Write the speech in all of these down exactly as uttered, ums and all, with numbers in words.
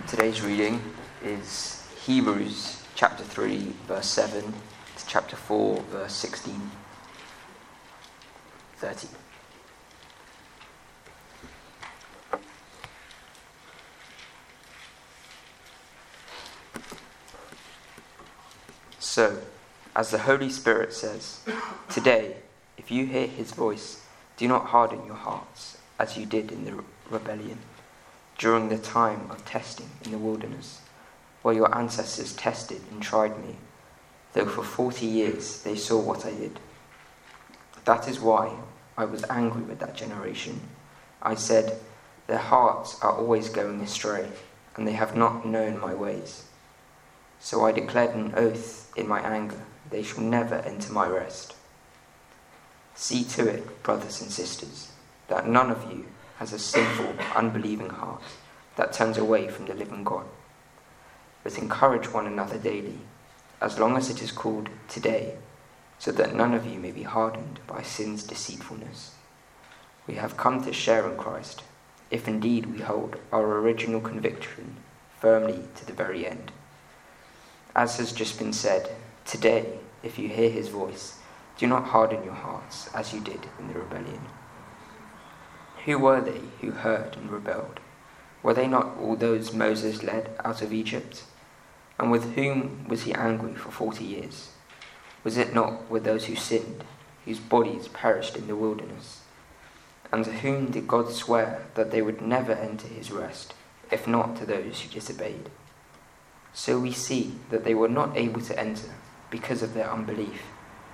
Today's reading is Hebrews chapter three, verse seven to chapter four, verse sixteen, thirty. So, as the Holy Spirit says, today, if you hear his voice, do not harden your hearts as you did in the re- rebellion, during the time of testing in the wilderness, where your ancestors tested and tried me, though for forty years they saw what I did. That is why I was angry with that generation. I said, their hearts are always going astray, and they have not known my ways. So I declared an oath in my anger, they shall never enter my rest. See to it, brothers and sisters, that none of you has a sinful, unbelieving heart that turns away from the living God. But encourage one another daily, as long as it is called today, so that none of you may be hardened by sin's deceitfulness. We have come to share in Christ, if indeed we hold our original conviction firmly to the very end. As has just been said, today, if you hear his voice, do not harden your hearts as you did in the rebellion. Who were they who heard and rebelled? Were they not all those Moses led out of Egypt? And with whom was he angry for forty years? Was it not with those who sinned, whose bodies perished in the wilderness? And to whom did God swear that they would never enter his rest, if not to those who disobeyed? So we see that they were not able to enter because of their unbelief.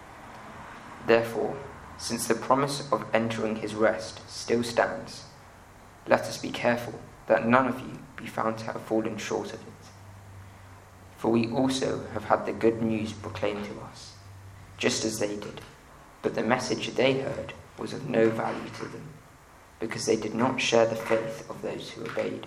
Therefore, since the promise of entering his rest still stands, let us be careful that none of you be found to have fallen short of it. For we also have had the good news proclaimed to us, just as they did, but the message they heard was of no value to them, because they did not share the faith of those who obeyed.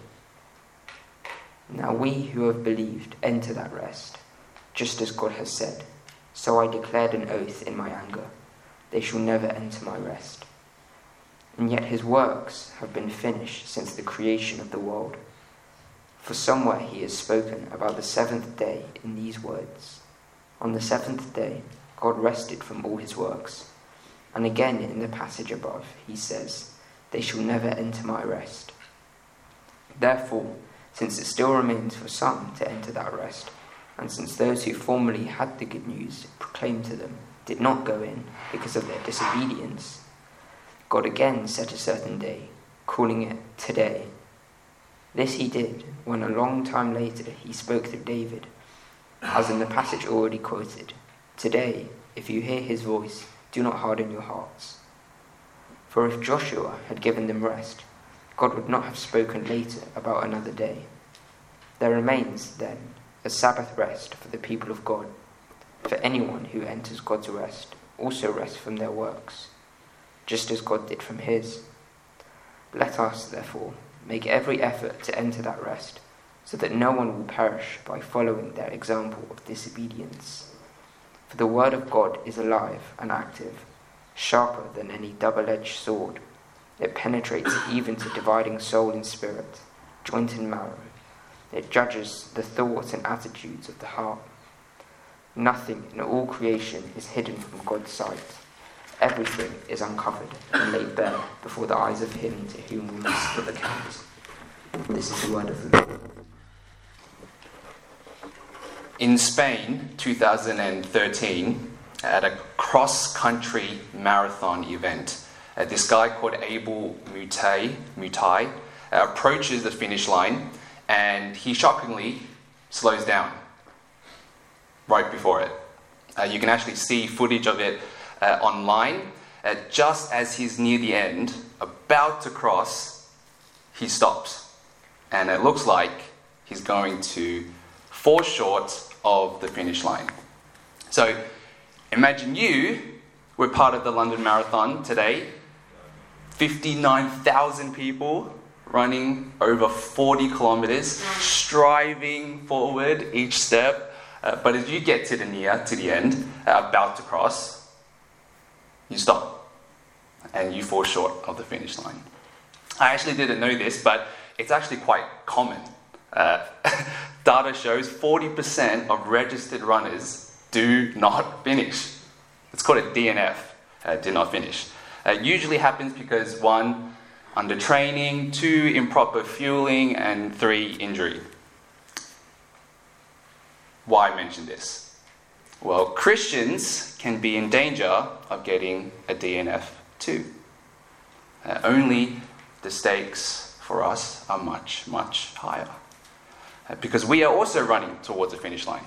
Now we who have believed enter that rest, just as God has said, so I declared an oath in my anger, they shall never enter my rest. And yet his works have been finished since the creation of the world. For somewhere he has spoken about the seventh day in these words, on the seventh day God rested from all his works. And again in the passage above he says, they shall never enter my rest. Therefore, since it still remains for some to enter that rest, and since those who formerly had the good news proclaimed to them did not go in because of their disobedience, God again set a certain day, calling it today. This he did when a long time later he spoke through David, as in the passage already quoted, today, if you hear his voice, do not harden your hearts. For if Joshua had given them rest, God would not have spoken later about another day. There remains, then, a Sabbath rest for the people of God. For anyone who enters God's rest also rests from their works, just as God did from his. Let us, therefore, make every effort to enter that rest, so that no one will perish by following their example of disobedience. For the word of God is alive and active, sharper than any double-edged sword. It penetrates even to dividing soul and spirit, joint and marrow. It judges the thoughts and attitudes of the heart. Nothing in all creation is hidden from God's sight. Everything is uncovered and laid bare before the eyes of him to whom we must give account. This is the word of the Lord. In Spain, two thousand thirteen, at a cross-country marathon event, uh, this guy called Abel Mutai, Mutai uh, approaches the finish line, and he shockingly slows down right before it. Uh, you can actually see footage of it uh, online. Uh, just as he's near the end, about to cross, he stops. And it looks like he's going to fall short of the finish line. So imagine you were part of the London Marathon today. fifty-nine thousand people running over forty kilometers, striving forward each step. Uh, but as you get to the near, to the end, uh, about to cross, you stop and you fall short of the finish line. I actually didn't know this, but it's actually quite common Uh, data shows forty percent of registered runners do not finish. It's called a D N F, uh, did not finish. Uh, it usually happens because one, under training, two, improper fueling, and three, injury. Why mention this? Well, Christians can be in danger of getting a D N F too. Uh, only the stakes for us are much, much higher. Uh, because we are also running towards a finish line.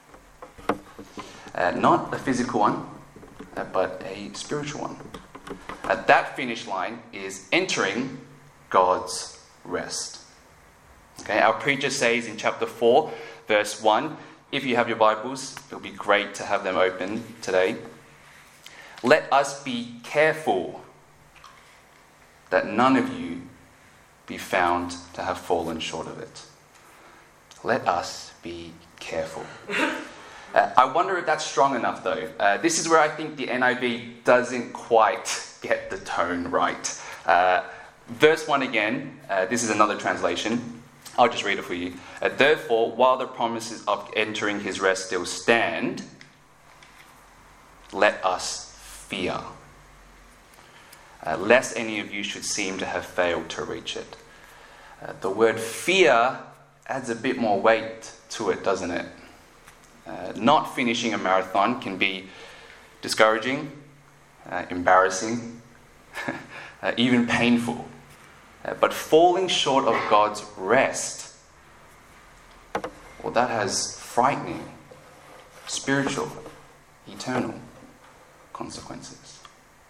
Uh, not a physical one, uh, but a spiritual one. Uh, that finish line is entering God's rest. Okay, our preacher says in chapter four, verse one, if you have your Bibles, it'll be great to have them open today. Let us be careful that none of you be found to have fallen short of it. Let us be careful. Uh, I wonder if that's strong enough though. Uh, this is where I think the N I V doesn't quite get the tone right. Uh, verse one again, uh, this is another translation. I'll just read it for you. Uh, Therefore, while the promises of entering his rest still stand, let us fear, uh, lest any of you should seem to have failed to reach it. Uh, the word fear adds a bit more weight to it, doesn't it? Uh, not finishing a marathon can be discouraging, uh, embarrassing, uh, even painful. Uh, but falling short of God's rest, well, that has frightening, spiritual, eternal consequences.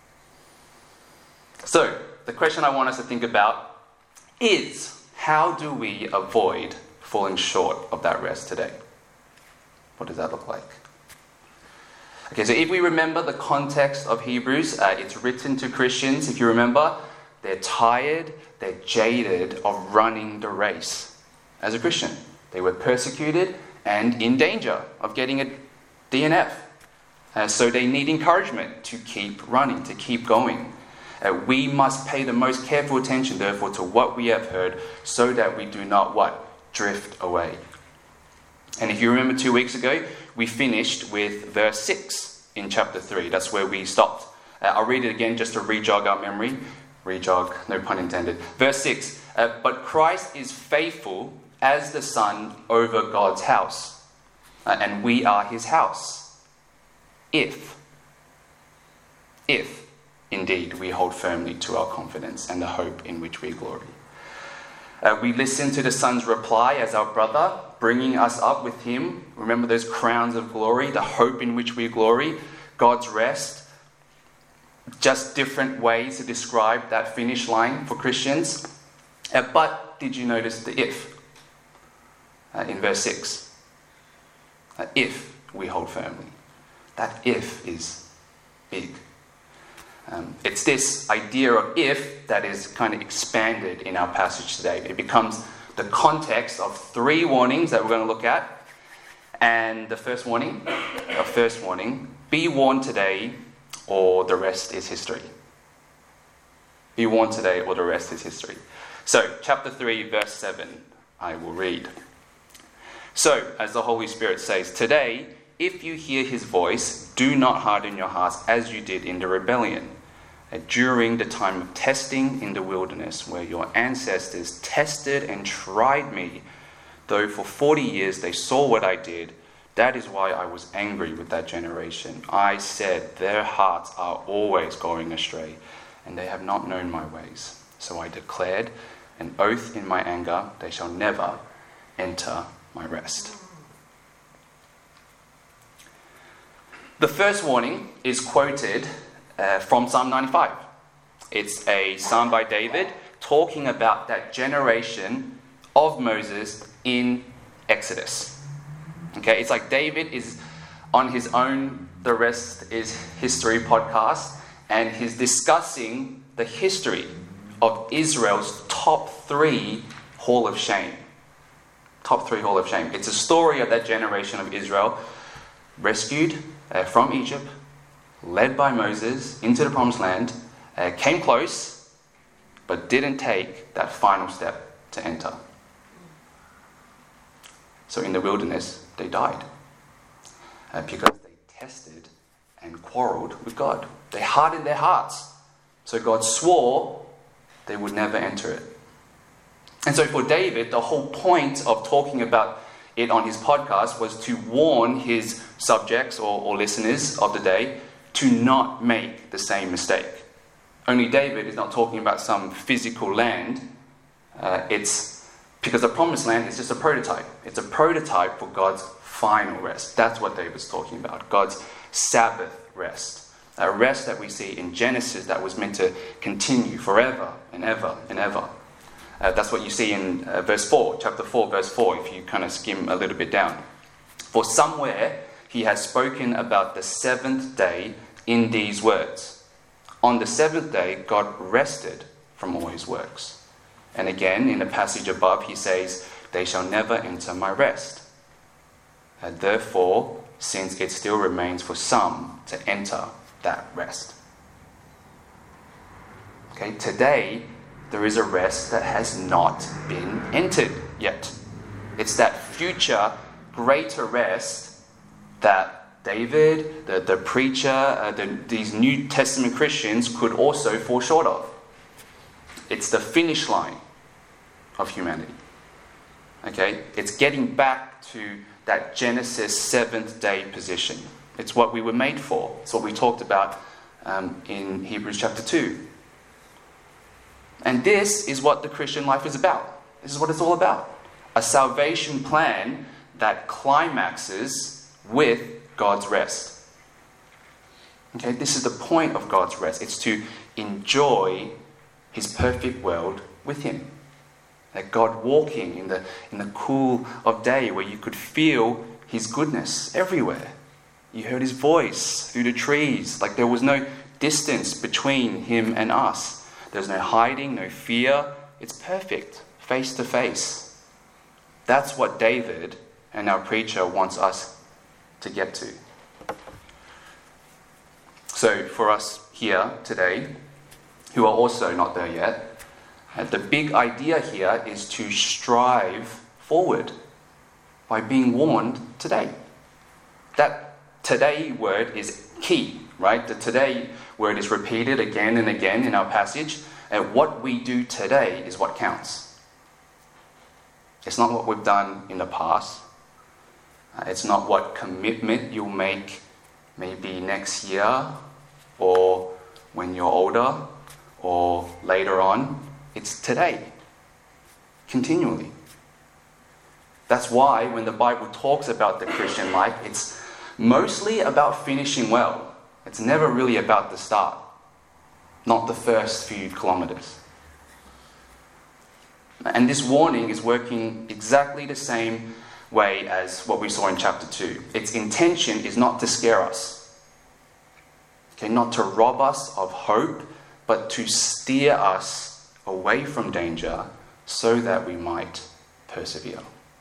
So, the question I want us to think about is, how do we avoid falling short of that rest today? What does that look like? Okay, so if we remember the context of Hebrews, uh, it's written to Christians. If you remember, they're tired, they're jaded of running the race. As a Christian, they were persecuted and in danger of getting a D N F. Uh, so they need encouragement to keep running, to keep going. Uh, we must pay the most careful attention, therefore, to what we have heard, so that we do not what? Drift away. And if you remember two weeks ago, we finished with verse six in chapter three. That's where we stopped. Uh, I'll read it again just to re-jog our memory. Re-jog, no pun intended. Verse six, uh, but Christ is faithful as the Son over God's house, uh, and we are his house. If, if indeed we hold firmly to our confidence and the hope in which we glory. Uh, we listen to the Son's reply as our brother, bringing us up with him. Remember those crowns of glory, the hope in which we glory, God's rest. Just different ways to describe that finish line for Christians. Uh, but did you notice the if uh, in verse six? Uh, if we hold firmly. That if is big. Um, it's this idea of if that is kind of expanded in our passage today. It becomes the context of three warnings that we're going to look at. And the first warning, the first warning, be warned today or the rest is history. Be warned today or the rest is history. So, chapter three, verse seven, I will read. So, as the Holy Spirit says, today, if you hear his voice, do not harden your hearts as you did in the rebellion, during the time of testing in the wilderness, where your ancestors tested and tried me, though for forty years they saw what I did. That is why I was angry with that generation. I said, their hearts are always going astray, and they have not known my ways. So I declared an oath in my anger, they shall never enter my rest. The first warning is quoted uh, from Psalm ninety-five. It's a psalm by David talking about that generation of Moses in Exodus. Okay, it's like David is on his own The Rest is History podcast, and he's discussing the history of Israel's top three Hall of Shame. Top three Hall of Shame. It's a story of that generation of Israel rescued uh, from Egypt, led by Moses into the Promised Land, uh, came close, but didn't take that final step to enter. So in the wilderness, they died uh, because they tested and quarreled with God. They hardened their hearts. So God swore they would never enter it. And so for David, the whole point of talking about it on his podcast was to warn his subjects or, or listeners of the day to not make the same mistake. Only David is not talking about some physical land. Uh, it's because the promised land is just a prototype. It's a prototype for God's final rest. That's what David's talking about. God's Sabbath rest. A rest that we see in Genesis that was meant to continue forever and ever and ever. Uh, that's what you see in uh, verse four, chapter four, verse four, if you kind of skim a little bit down. For somewhere he has spoken about the seventh day in these words. On the seventh day, God rested from all his works. And again, in the passage above, he says, they shall never enter my rest. And therefore, since it still remains for some to enter that rest. Okay, today, there is a rest that has not been entered yet. It's that future greater rest that David, the, the preacher, uh, the, these New Testament Christians could also fall short of. It's the finish line of humanity. Okay? It's getting back to that Genesis seventh day position. It's what we were made for. It's what we talked about um, in Hebrews chapter two. And this is what the Christian life is about. This is what it's all about. A salvation plan that climaxes with God's rest. Okay, this is the point of God's rest. It's to enjoy his perfect world with him. That God walking in the, in the cool of day where you could feel his goodness everywhere. You heard his voice through the trees. Like there was no distance between him and us. There's no hiding, no fear. It's perfect, face to face. That's what David and our preacher wants us to get to. So for us here today, who are also not there yet, the big idea here is to strive forward by being warned today. That today word is key, right? The today word is repeated again and again in our passage. And what we do today is what counts. It's not what we've done in the past. Uh, it's not what commitment you'll make maybe next year or when you're older or later on. It's today. Continually. That's why when the Bible talks about the Christian life, it's mostly about finishing well. It's never really about the start. Not the first few kilometers. And this warning is working exactly the same way as what we saw in chapter two. Its intention is not to scare us. Okay, not to rob us of hope, but to steer us away from danger so that we might persevere.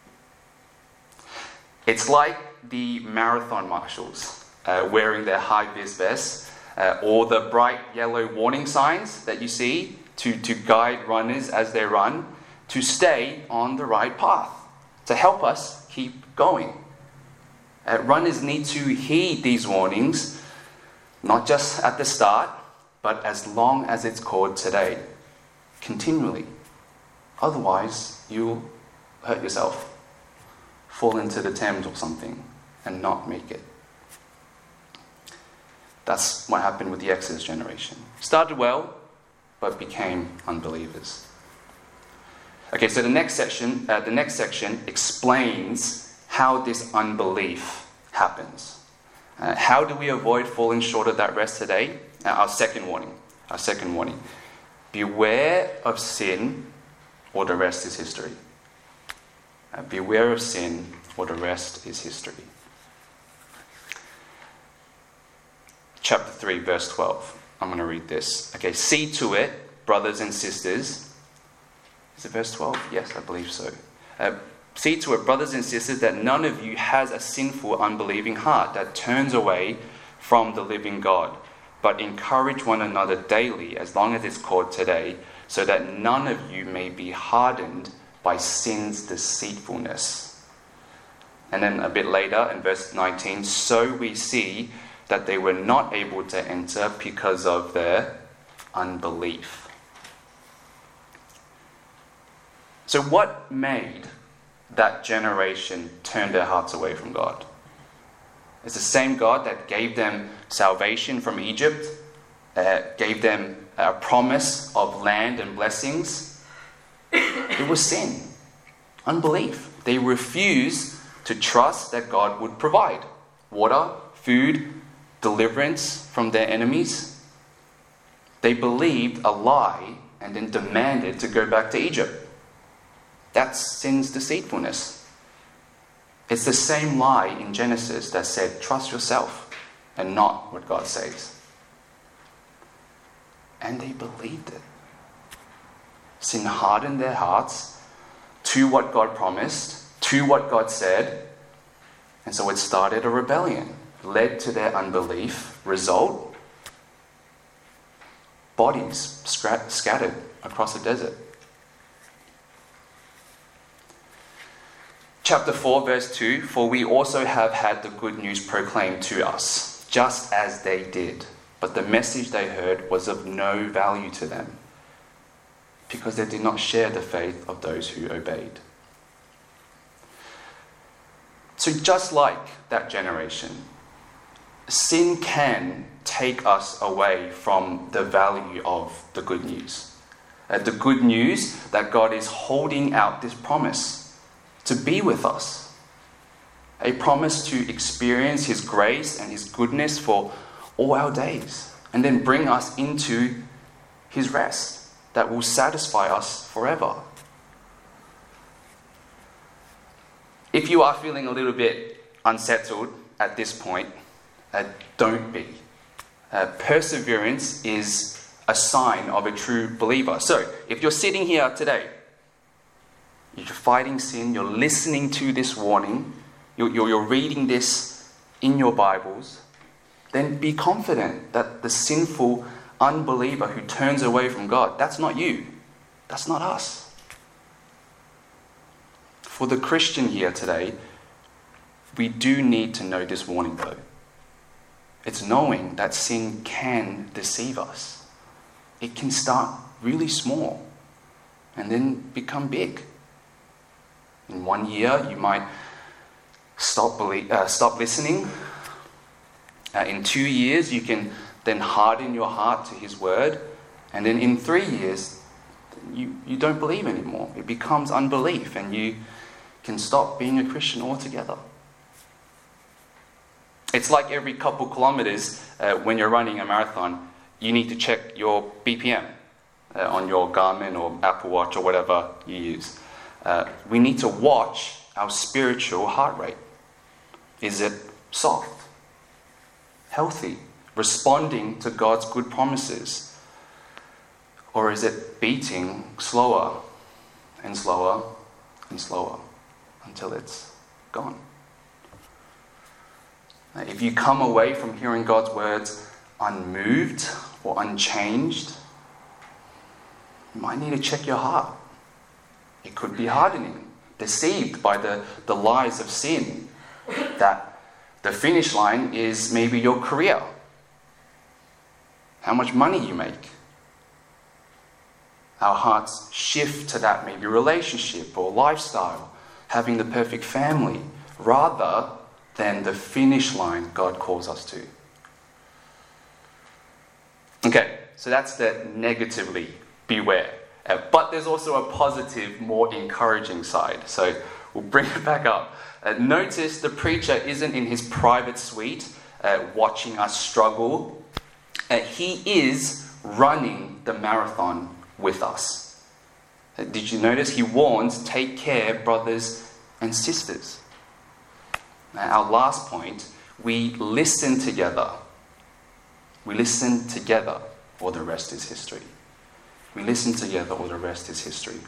It's like the marathon marshals uh, wearing their high-vis vests uh, or the bright yellow warning signs that you see to, to guide runners as they run to stay on the right path, to help us keep going. Uh, runners need to heed these warnings, not just at the start, but as long as it's called today, continually. Otherwise, you'll hurt yourself, fall into the Thames or something, and not make it. That's what happened with the Exodus generation. Started well, but became unbelievers. Okay, so the next section, uh, the next section explains how this unbelief happens. Uh, how do we avoid falling short of that rest today? Uh, our second warning. Our second warning. Beware of sin, or the rest is history. Uh, beware of sin, or the rest is history. Chapter three, verse twelve. I'm going to read this. Okay, see to it, brothers and sisters. Is it verse twelve? Yes, I believe so. Uh, see to it, brothers and sisters, that none of you has a sinful, unbelieving heart that turns away from the living God. But encourage one another daily, as long as it's called today, so that none of you may be hardened by sin's deceitfulness. And then a bit later in verse nineteen, so we see that they were not able to enter because of their unbelief. So what made that generation turn their hearts away from God? It's the same God that gave them salvation from Egypt, uh, gave them a promise of land and blessings. It was sin, unbelief. They refused to trust that God would provide water, food, deliverance from their enemies. They believed a lie and then demanded to go back to Egypt. That's sin's deceitfulness. It's the same lie in Genesis that said, trust yourself and not what God says. And they believed it. Sin hardened their hearts to what God promised, to what God said, and so it started a rebellion, led to their unbelief. Result, bodies scra- scattered across the desert. Chapter four, verse two, for we also have had the good news proclaimed to us, just as they did. But the message they heard was of no value to them, because they did not share the faith of those who obeyed. So just like that generation, sin can take us away from the value of the good news. Uh, the good news that God is holding out this promise to be with us. A promise to experience His grace and His goodness for all our days, and then bring us into His rest that will satisfy us forever. If you are feeling a little bit unsettled at this point, uh, don't be. Uh, perseverance is a sign of a true believer. So, if you're sitting here today, you're fighting sin, you're listening to this warning, you're, you're, you're reading this in your Bibles, then be confident that the sinful unbeliever who turns away from God, that's not you. That's not us. For the Christian here today, we do need to know this warning though. It's knowing that sin can deceive us. It can start really small and then become big. In one year, you might stop believe, uh, stop listening. Uh, in two years, you can then harden your heart to His word. And then in three years, you, you don't believe anymore. It becomes unbelief and you can stop being a Christian altogether. It's like every couple kilometers uh, when you're running a marathon, you need to check your B P M uh, on your Garmin or Apple Watch or whatever you use. Uh, we need to watch our spiritual heart rate. Is it soft, healthy, responding to God's good promises? Or is it beating slower and slower and slower until it's gone? If you come away from hearing God's words unmoved or unchanged, you might need to check your heart. It could be hardening, deceived by the, the lies of sin, that the finish line is maybe your career, how much money you make. Our hearts shift to that maybe relationship or lifestyle, having the perfect family, rather than the finish line God calls us to. Okay, so that's the negatively beware. Uh, but there's also a positive, more encouraging side. So we'll bring it back up. Uh, notice the preacher isn't in his private suite uh, watching us struggle. Uh, he is running the marathon with us. Uh, did you notice? He warns, take care, brothers and sisters. Now, our last point, we listen together. We listen together, or the rest is history. We listen together, or the rest is history.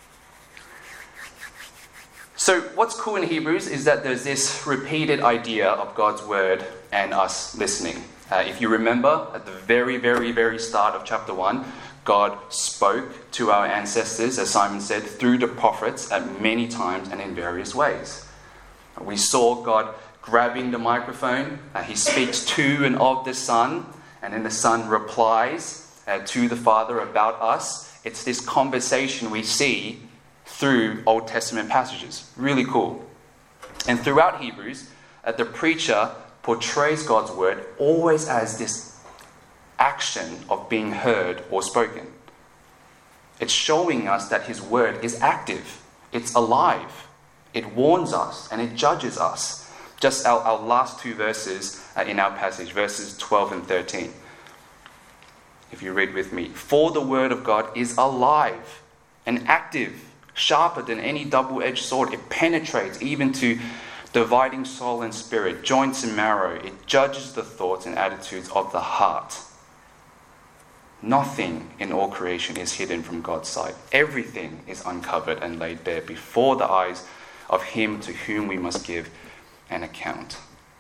So what's cool in Hebrews is that there's this repeated idea of God's word and us listening. Uh, if you remember, at the very, very, very start of chapter one, God spoke to our ancestors, as Simon said, through the prophets at many times and in various ways. We saw God grabbing the microphone. Uh, he speaks to and of the Son, and then the Son replies uh, to the Father about us. It's this conversation we see through Old Testament passages. Really cool. And throughout Hebrews, uh, the preacher portrays God's word always as this action of being heard or spoken. It's showing us that his word is active. It's alive. It warns us and it judges us. Just our, our last two verses uh, in our passage, verses twelve and thirteen. If you read with me. For the word of God is alive and active, sharper than any double-edged sword. It penetrates even to dividing soul and spirit, joints and marrow. It judges the thoughts and attitudes of the heart. Nothing in all creation is hidden from God's sight. Everything is uncovered and laid bare before the eyes of him to whom we must give an account.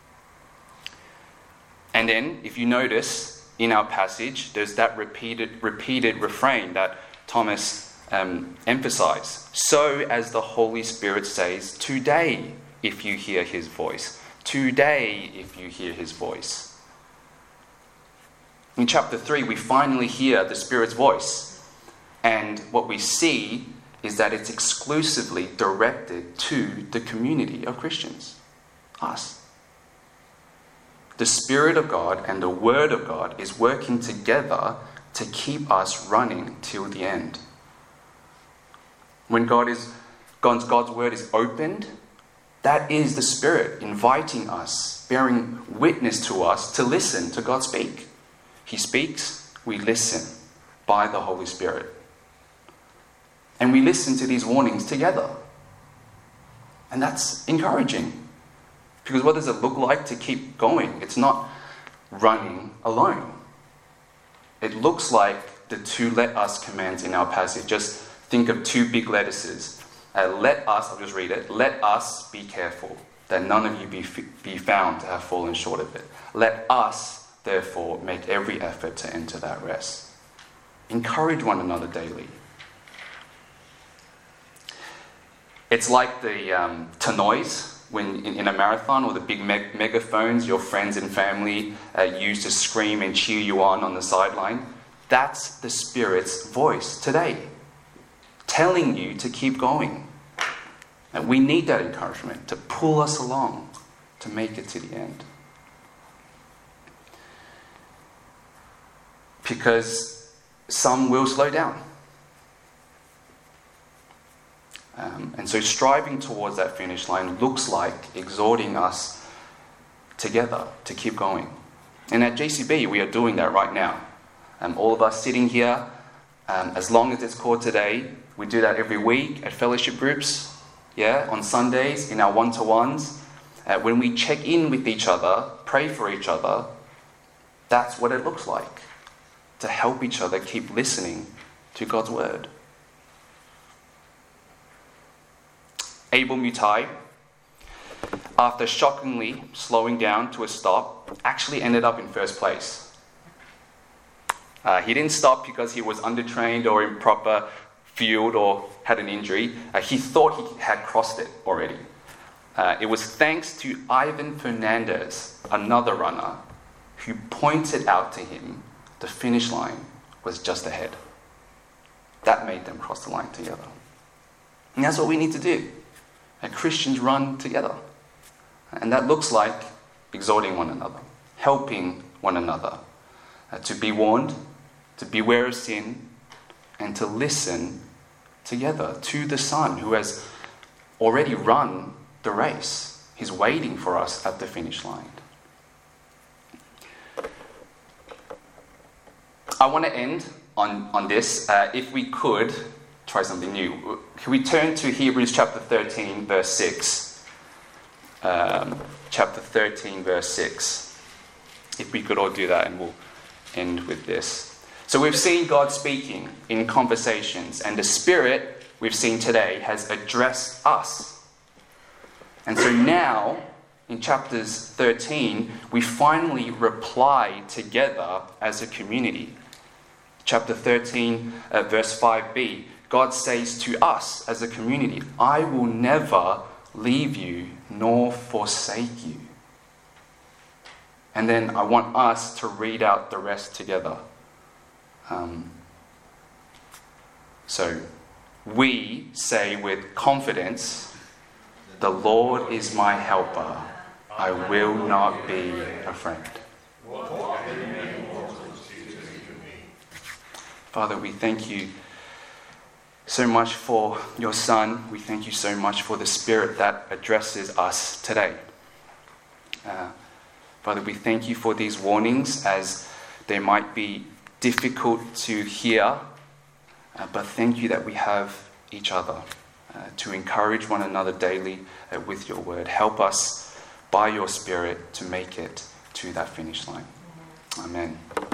And then, if you notice, in our passage, there's that repeated repeated refrain that Thomas um, emphasized. So as the Holy Spirit says, today, if you hear his voice. Today, if you hear his voice. In chapter three, we finally hear the Spirit's voice. And what we see is that it's exclusively directed to the community of Christians. Us. The Spirit of God and the Word of God is working together to keep us running till the end. When God is God's, God's Word is opened, that is the Spirit inviting us, bearing witness to us to listen to God speak. He speaks, we listen by the Holy Spirit. And we listen to these warnings together. And that's encouraging. Because what does it look like to keep going? It's not running alone. It looks like the two let us commands in our passage. Just think of two big lettuces. Uh, let us, I'll just read it. Let us be careful that none of you be, be found to have fallen short of it. Let us therefore make every effort to enter that rest. Encourage one another daily. It's like the um, tannoys when in, in a marathon, or the big meg- megaphones your friends and family uh, use to scream and cheer you on on the sideline. That's the Spirit's voice today, telling you to keep going. And we need that encouragement to pull us along to make it to the end. Because some will slow down. Um, and so striving towards that finish line looks like exhorting us together to keep going. And at J C B, we are doing that right now. Um, all of us sitting here, um, as long as it's called today, we do that every week at fellowship groups, yeah, on Sundays, in our one-to-ones. Uh, when we check in with each other, pray for each other, that's what it looks like. To help each other keep listening to God's word. Abel Mutai, after shockingly slowing down to a stop, actually ended up in first place. Uh, he didn't stop because he was undertrained or improper fueled or had an injury. Uh, he thought he had crossed it already. Uh, it was thanks to Ivan Fernandez, another runner, who pointed out to him the finish line was just ahead. That made them cross the line together. And that's what we need to do. And Christians run together. And that looks like exhorting one another, helping one another, uh, to be warned, to beware of sin, and to listen together to the Son who has already run the race. He's waiting for us at the finish line. I want to end on, on this. Uh, if we could, try something new. Can we turn to Hebrews chapter thirteen, verse six? Um, chapter thirteen, verse six. If we could all do that, and we'll end with this. So we've seen God speaking in conversations, and the Spirit we've seen today has addressed us. And so now, in chapters thirteen, we finally reply together as a community. Chapter thirteen, uh, verse five b, God says to us as a community, I will never leave you nor forsake you. And then I want us to read out the rest together. Um, so, we say with confidence, the Lord is my helper. I will not be afraid. Father, we thank you so much for your Son. We thank you so much for the Spirit that addresses us today. Uh, Father, we thank you for these warnings as they might be difficult to hear, uh, but thank you that we have each other uh, to encourage one another daily uh, with your word. Help us by your Spirit to make it to that finish line. Amen.